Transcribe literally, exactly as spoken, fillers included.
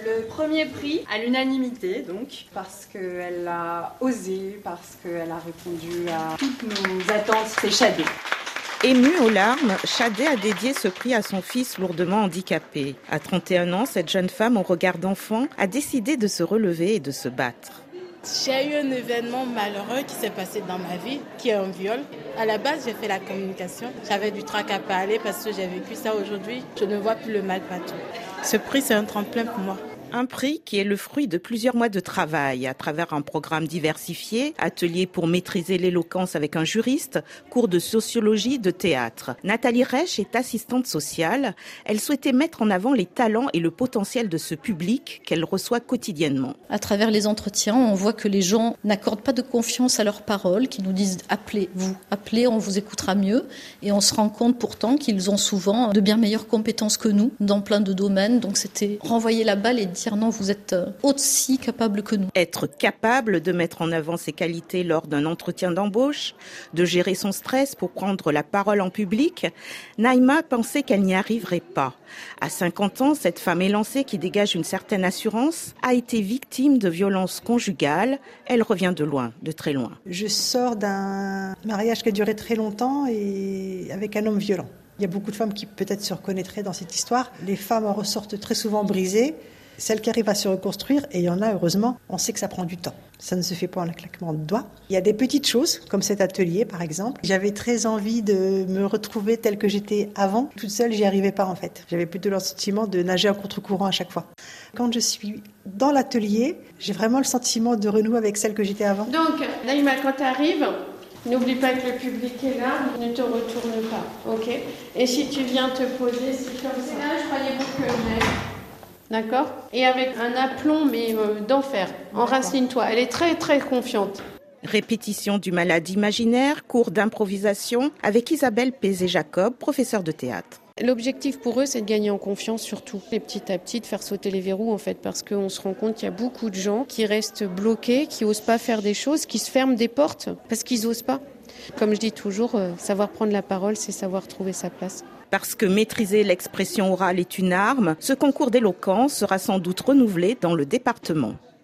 Le premier prix à l'unanimité, donc, parce qu'elle a osé, parce qu'elle a répondu à toutes nos attentes, c'est Shadé. Émue aux larmes, Shadé a dédié ce prix à son fils lourdement handicapé. À trente et un ans, cette jeune femme au regard d'enfant a décidé de se relever et de se battre. J'ai eu un événement malheureux qui s'est passé dans ma vie, qui est un viol. À la base, j'ai fait la communication. J'avais du trac à parler parce que j'ai vécu ça aujourd'hui. Je ne vois plus le mal partout. Ce prix, c'est un tremplin pour moi. Un prix qui est le fruit de plusieurs mois de travail à travers un programme diversifié, ateliers pour maîtriser l'éloquence avec un juriste, cours de sociologie, de théâtre. Nathalie Reich est assistante sociale. Elle souhaitait mettre en avant les talents et le potentiel de ce public qu'elle reçoit quotidiennement. À travers les entretiens, on voit que les gens n'accordent pas de confiance à leurs paroles, qui nous disent « appelez-vous, appelez, on vous écoutera mieux ». Et on se rend compte pourtant qu'ils ont souvent de bien meilleures compétences que nous dans plein de domaines. Donc c'était renvoyer la balle et dire non, vous êtes aussi capable que nous. Être capable de mettre en avant ses qualités lors d'un entretien d'embauche, de gérer son stress pour prendre la parole en public, Naïma pensait qu'elle n'y arriverait pas. À cinquante ans, cette femme élancée qui dégage une certaine assurance a été victime de violences conjugales. Elle revient de loin, de très loin. Je sors d'un mariage qui a duré très longtemps et avec un homme violent. Il y a beaucoup de femmes qui peut-être se reconnaîtraient dans cette histoire. Les femmes en ressortent très souvent brisées. Celles qui arrivent à se reconstruire, et il y en a heureusement, on sait que ça prend du temps. Ça ne se fait pas en un claquement de doigts. Il y a des petites choses, comme cet atelier par exemple. J'avais très envie de me retrouver telle que j'étais avant. Toute seule, j'y arrivais pas en fait. J'avais plutôt le sentiment de nager en contre-courant à chaque fois. Quand je suis dans l'atelier, j'ai vraiment le sentiment de renouer avec celle que j'étais avant. Donc, Naïma, quand tu arrives, n'oublie pas que le public est là, ne te retourne pas, ok ? Et si tu viens te poser, c'est comme ça. Là, je croyais beaucoup que j'ai... D'accord ? Et avec un aplomb, mais euh, d'enfer. Enracine-toi. Elle est très, très confiante. Répétition du malade imaginaire, cours d'improvisation avec Isabelle Pézé-Jacob, professeure de théâtre. L'objectif pour eux, c'est de gagner en confiance surtout. Et petit à petit, de faire sauter les verrous, en fait, parce qu'on se rend compte qu'il y a beaucoup de gens qui restent bloqués, qui n'osent pas faire des choses, qui se ferment des portes parce qu'ils n'osent pas. Comme je dis toujours, euh, savoir prendre la parole, c'est savoir trouver sa place. Parce que maîtriser l'expression orale est une arme, ce concours d'éloquence sera sans doute renouvelé dans le département.